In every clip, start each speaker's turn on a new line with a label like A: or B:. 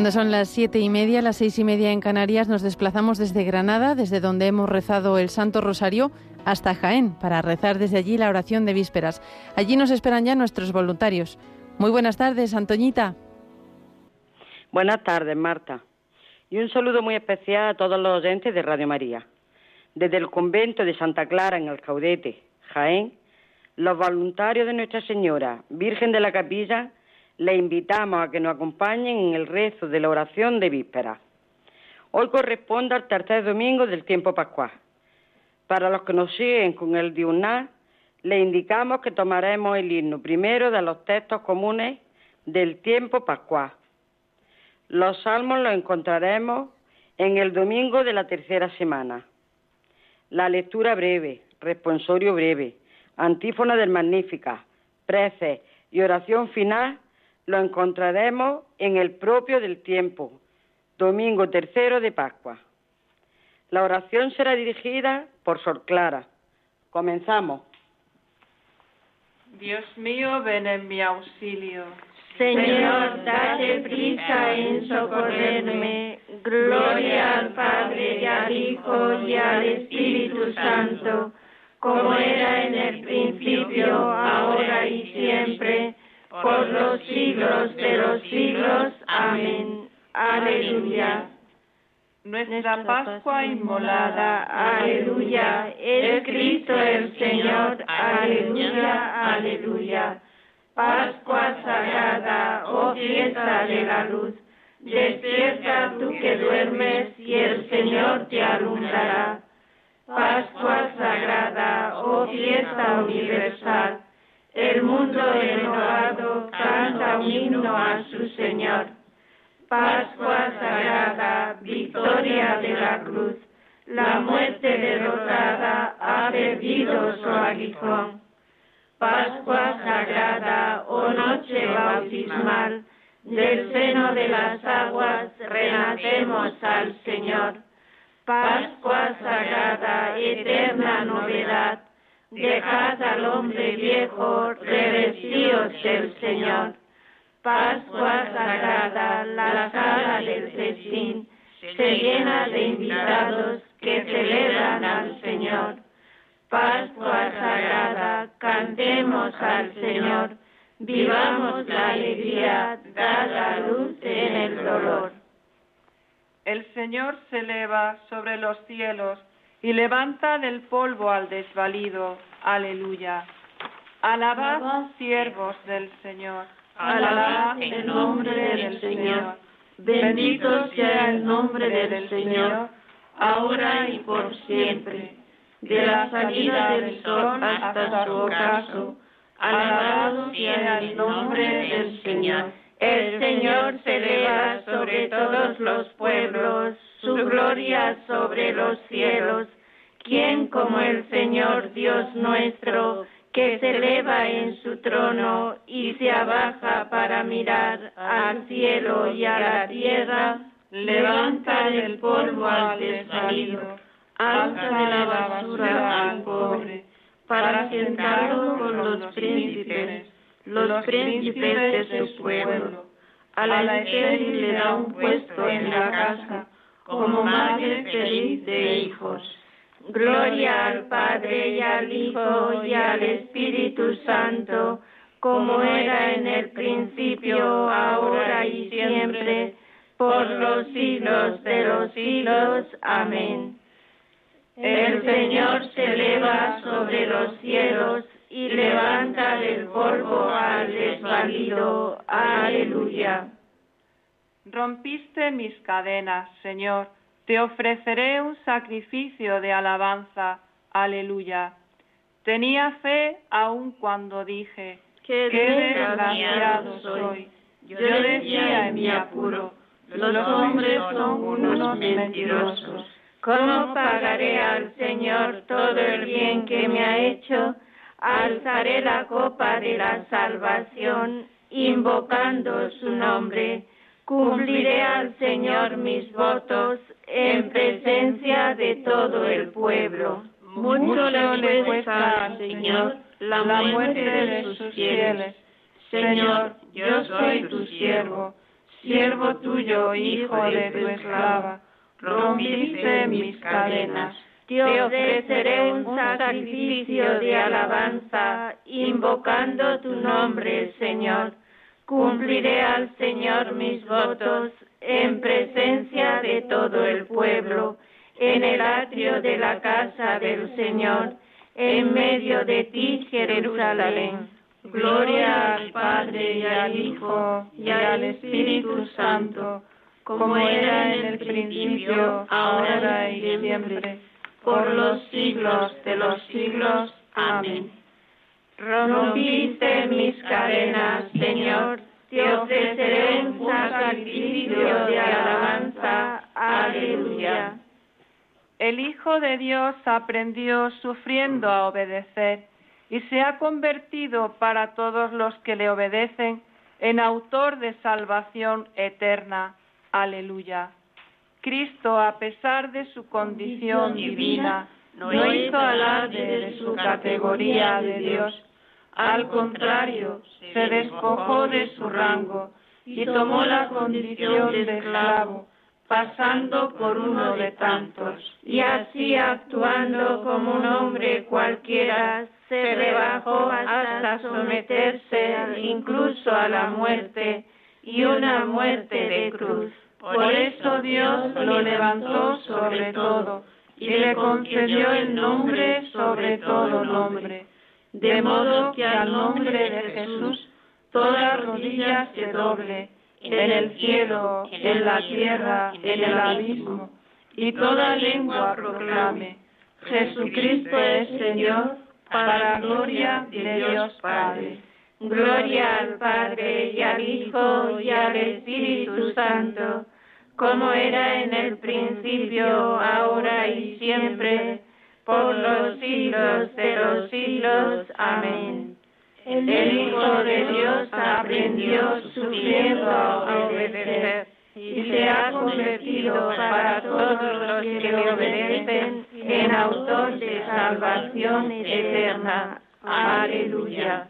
A: Cuando son las 7:30, las 6:30 en Canarias, nos desplazamos desde Granada, desde donde hemos rezado el Santo Rosario, hasta Jaén, para rezar desde allí la oración de vísperas. Allí nos esperan ya nuestros voluntarios. Muy buenas tardes, Antoñita.
B: Buenas tardes, Marta. Y un saludo muy especial a todos los oyentes de Radio María. Desde el convento de Santa Clara, en Alcaudete, Jaén, los voluntarios de Nuestra Señora, Virgen de la Capilla, les invitamos a que nos acompañen en el rezo de la oración de víspera. Hoy corresponde al tercer domingo del tiempo pascual. Para los que nos siguen con el diurnal, les indicamos que tomaremos el himno primero de los textos comunes del tiempo pascual. Los salmos los encontraremos en el domingo de la tercera semana. La lectura breve, responsorio breve, antífona del Magníficat, preces y oración final lo encontraremos en el propio del tiempo, domingo tercero de Pascua. La oración será dirigida por Sor Clara. Comenzamos.
C: Dios mío, ven en mi auxilio.
D: Señor, date prisa en socorrerme. Gloria al Padre, y al Hijo, y al Espíritu Santo, como era en el principio, ahora y siempre, por los siglos de los siglos. Amén. Aleluya.
C: Nuestra Pascua inmolada.
D: Aleluya. Es Cristo el Señor. Aleluya. Aleluya. Pascua sagrada, oh fiesta de la luz, despierta tú que duermes y el Señor te alumbrará. Pascua sagrada, oh fiesta universal, el mundo renovado canta un himno a su Señor. Pascua sagrada, victoria de la cruz, la muerte derrotada ha perdido su aguijón. Pascua sagrada, oh noche bautismal, del seno de las aguas renacemos al Señor. Pascua sagrada, eterna novedad, dejad al hombre viejo, revestíos del Señor. Pascua sagrada, la sala del festín se llena de invitados que celebran al Señor. Pascua sagrada, cantemos al Señor, vivamos la alegría, dada luz en el dolor.
C: El Señor se eleva sobre los cielos y levanta del polvo al desvalido. Aleluya. Alabad, siervos del Señor.
D: Alabad el nombre del Señor. Bendito sea el nombre del Señor, ahora y por siempre. De la salida del sol hasta su ocaso, alabado sea el nombre del Señor. El Señor se eleva sobre todos los pueblos, su gloria sobre los cielos. ¿Quién como el Señor Dios nuestro, que se eleva en su trono y se abaja para mirar al cielo y a la tierra? Levanta del polvo al desvalido, alza de la basura al pobre, para sentarlo con los príncipes de su pueblo. A la estéril le da un puesto en la casa, como madre feliz de hijos. Gloria al Padre, y al Hijo, y al Espíritu Santo, como era en el principio, ahora y siempre, por los siglos de los siglos. Amén. El Señor se eleva sobre los cielos y levanta del polvo al desvalido. Aleluya.
C: Rompiste mis cadenas, Señor. Te ofreceré un sacrificio de alabanza. Aleluya. Tenía fe aun cuando dije, qué desgraciado soy. Yo decía en mi apuro, los hombres son unos mentirosos.
D: ¿Cómo pagaré al Señor todo el bien que me ha hecho? Alzaré la copa de la salvación, invocando su nombre. Cumpliré al Señor mis votos en presencia de todo el pueblo. Mucho le cuesta al Señor la muerte de sus fieles. Señor, yo soy tu siervo.
C: siervo tuyo, hijo de tu esclava, rompiste mis cadenas.
D: Te ofreceré un sacrificio de alabanza, invocando tu nombre, Señor. Cumpliré al Señor mis votos en presencia de todo el pueblo, en el atrio de la casa del Señor, en medio de ti, Jerusalén.
C: Gloria al Padre y al Hijo y al Espíritu Santo, como era en el principio, ahora y siempre, por los siglos de los siglos. Amén.
D: Rompiste mis cadenas, Señor, te ofreceré un sacrificio de alabanza. Aleluya.
C: El Hijo de Dios aprendió sufriendo a obedecer y se ha convertido para todos los que le obedecen en autor de salvación eterna. Aleluya. Cristo, a pesar de su condición divina, no hizo alarde de su categoría de Dios. Al contrario, se despojó de su rango y tomó la condición de esclavo, pasando por uno de tantos.
D: Y así, actuando como un hombre cualquiera, se rebajó hasta someterse incluso a la muerte, y una muerte de cruz.
C: Por eso Dios lo levantó sobre todo y le concedió el nombre sobre todo nombre, de modo que al nombre de Jesús toda rodilla se doble, en el cielo, en la tierra, en el abismo, y toda lengua proclame: Jesucristo es Señor, para gloria de Dios Padre.
D: Gloria al Padre y al Hijo y al Espíritu Santo, como era en el principio, ahora y siempre, por los siglos de los siglos. Amén. El Hijo de Dios aprendió sufriendo a obedecer y se ha convertido para todos los que le obedecen en autor de salvación eterna. Aleluya.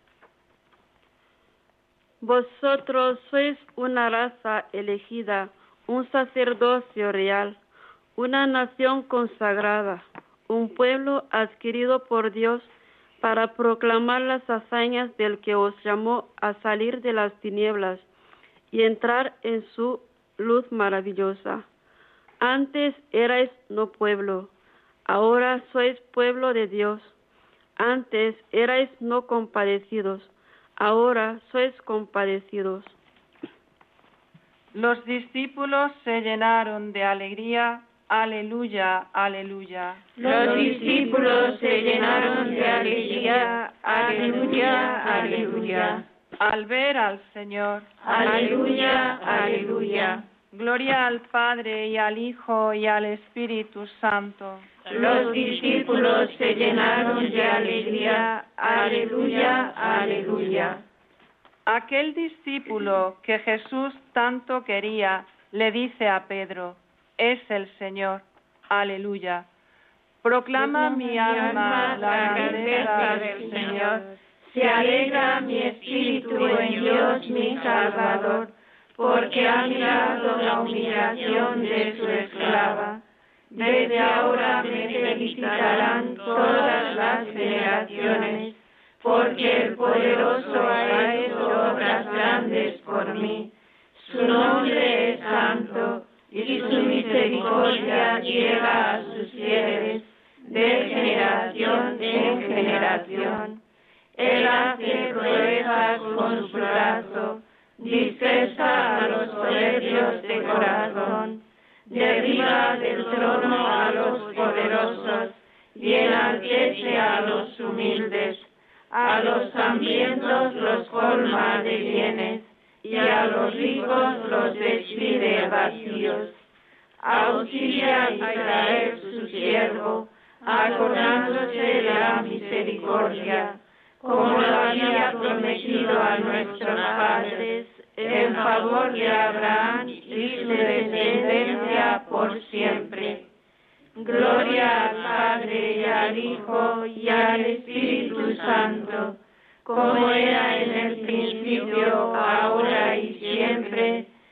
E: Vosotros sois una raza elegida, un sacerdocio real, una nación consagrada, un pueblo adquirido por Dios para proclamar las hazañas del que os llamó a salir de las tinieblas y entrar en su luz maravillosa. Antes erais no pueblo, ahora sois pueblo de Dios. Antes erais no compadecidos, ahora sois compadecidos.
C: Los discípulos se llenaron de alegría. Aleluya, aleluya.
D: Los discípulos se llenaron de alegría. Aleluya, aleluya.
C: Al ver al Señor.
D: Aleluya, aleluya.
C: Gloria al Padre y al Hijo y al Espíritu Santo.
D: Los discípulos se llenaron de alegría. Aleluya, aleluya.
C: Aquel discípulo que Jesús tanto quería le dice a Pedro: es el Señor. Aleluya. Proclama mi alma la grandeza del Señor.
D: Se alegra mi espíritu en Dios mi Salvador, porque ha mirado la humillación de su esclava. Desde ahora me felicitarán todas las generaciones, porque el poderoso ha hecho obras grandes por mí. Su nombre es santo, y su misericordia llega a sus fieles de generación en generación. Él hace proezas con su brazo, dispersa a los soberbios de corazón, derriba del trono a los poderosos y enaltece a los humildes. A los hambrientos los colma de bienes, y a los ricos los despide vacíos. Auxilia a Israel su siervo, acordándose de la misericordia, como lo había prometido a nuestros padres, en favor de Abraham y su descendencia por siempre. Gloria al Padre y al Hijo y al Espíritu Santo, como era en el principio, ahora y siempre,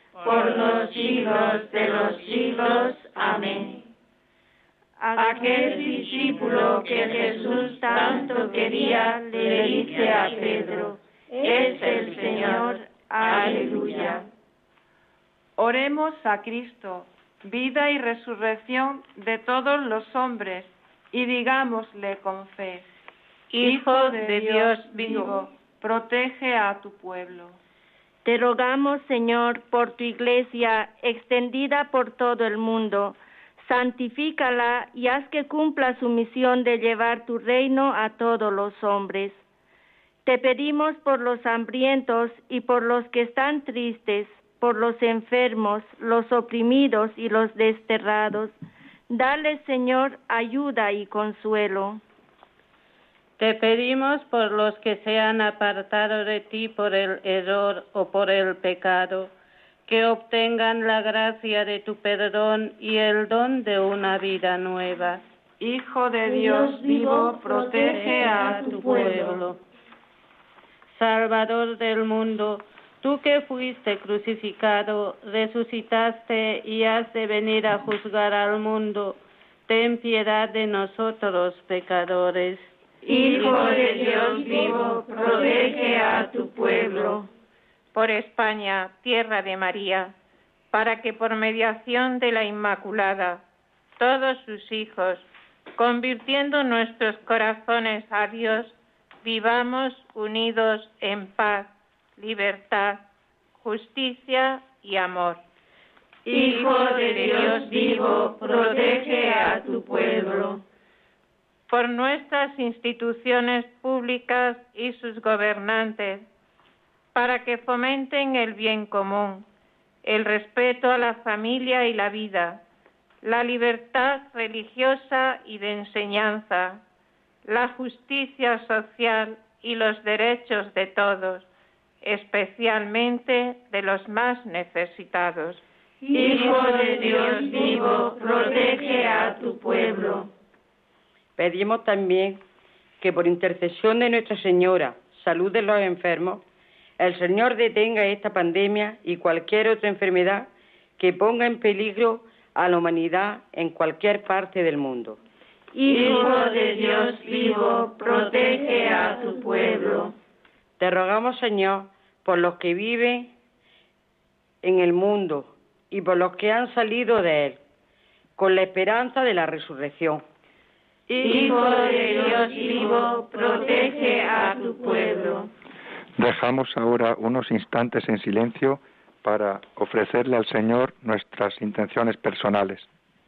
D: Aquel discípulo que Jesús tanto quería le dice a Pedro: es el Señor. Aleluya.
C: Oremos a Cristo, vida y resurrección de todos los hombres, y digámosle con fe: Hijo de Dios vivo, protege a tu pueblo.
D: Te rogamos, Señor, por tu iglesia extendida por todo el mundo. Santifícala y haz que cumpla su misión de llevar tu reino a todos los hombres. Te pedimos por los hambrientos y por los que están tristes, por los enfermos, los oprimidos y los desterrados. Dale, Señor, ayuda y consuelo.
F: Te pedimos por los que se han apartado de ti por el error o por el pecado, que obtengan la gracia de tu perdón y el don de una vida nueva.
C: Hijo de Dios vivo, protege a tu pueblo.
F: Salvador del mundo, tú que fuiste crucificado, resucitaste y has de venir a juzgar al mundo, ten piedad de nosotros pecadores.
D: Hijo de Dios vivo, protege a tu pueblo.
G: Por España, tierra de María, para que por mediación de la Inmaculada, todos sus hijos, convirtiendo nuestros corazones a Dios, vivamos unidos en paz, libertad, justicia y amor.
D: Hijo de Dios vivo, protege a tu pueblo.
G: Por nuestras instituciones públicas y sus gobernantes, para que fomenten el bien común, el respeto a la familia y la vida, la libertad religiosa y de enseñanza, la justicia social y los derechos de todos, especialmente de los más necesitados.
D: Hijo de Dios vivo, protege a tu pueblo.
B: Pedimos también que por intercesión de Nuestra Señora, salud de los enfermos, el Señor detenga esta pandemia y cualquier otra enfermedad que ponga en peligro a la humanidad en cualquier parte del mundo.
D: Hijo de Dios vivo, protege a tu pueblo.
B: Te rogamos, Señor, por los que viven en el mundo y por los que han salido de él, con la esperanza de la resurrección.
D: Hijo de Dios vivo, protege a tu pueblo.
H: Dejamos ahora unos instantes en silencio para ofrecerle al Señor nuestras intenciones personales.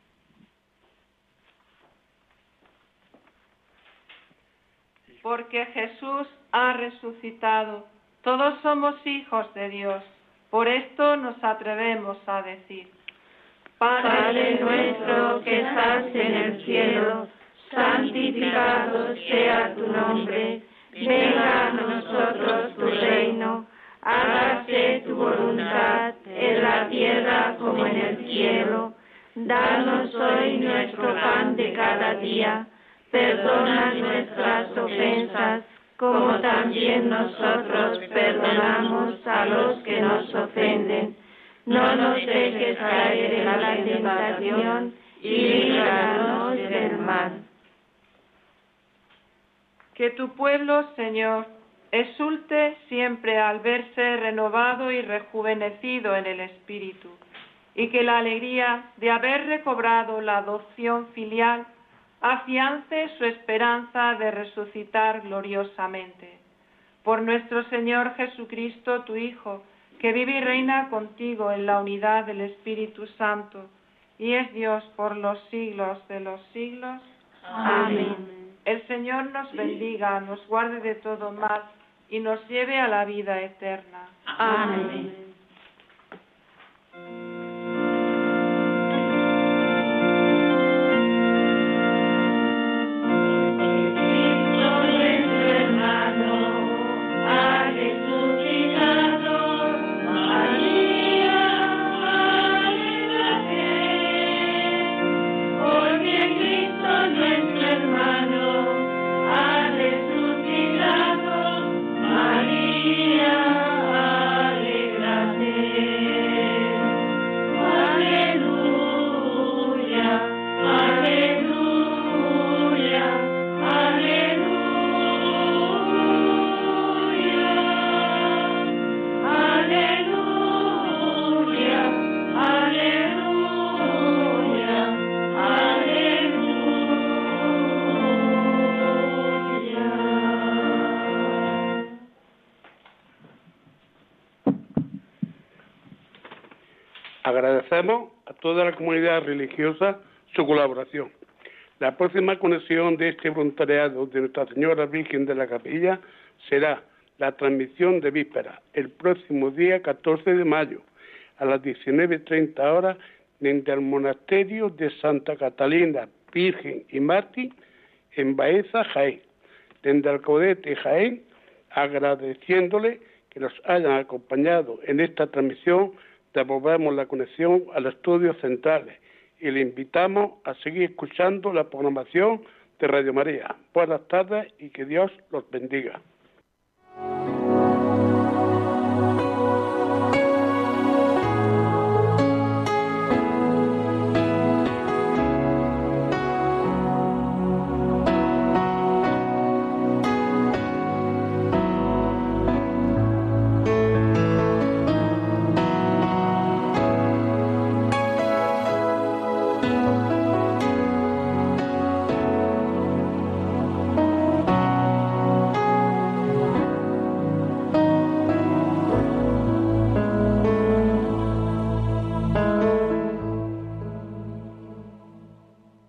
C: Porque Jesús ha resucitado, todos somos hijos de Dios. Por esto nos atrevemos a decir:
D: Padre nuestro que estás en el cielo, santificado sea tu nombre. Venga a nosotros tu reino, hágase tu voluntad en la tierra como en el cielo. Danos hoy nuestro pan de cada día, perdona nuestras ofensas, como también nosotros perdonamos a los que nos ofenden. No nos dejes caer en la tentación y líbranos del mal.
C: Que tu pueblo, Señor, exulte siempre al verse renovado y rejuvenecido en el Espíritu, y que la alegría de haber recobrado la adopción filial afiance su esperanza de resucitar gloriosamente. Por nuestro Señor Jesucristo, tu Hijo, que vive y reina contigo en la unidad del Espíritu Santo, y es Dios por los siglos de los siglos.
D: Amén.
C: El Señor nos bendiga, nos guarde de todo mal y nos lleve a la vida eterna.
D: Amén.
I: Agradecemos a toda la comunidad religiosa su colaboración. La próxima conexión de este voluntariado de Nuestra Señora Virgen de la Capilla será la transmisión de víspera el próximo día 14 de mayo a las 19:30 horas desde el monasterio de Santa Catalina, Virgen y Mártir en Baeza, Jaén. Desde el Caudete, Jaén, agradeciéndole que nos hayan acompañado en esta transmisión, devolvemos la conexión a los estudios centrales y le invitamos a seguir escuchando la programación de Radio María. Buenas tardes y que Dios los bendiga.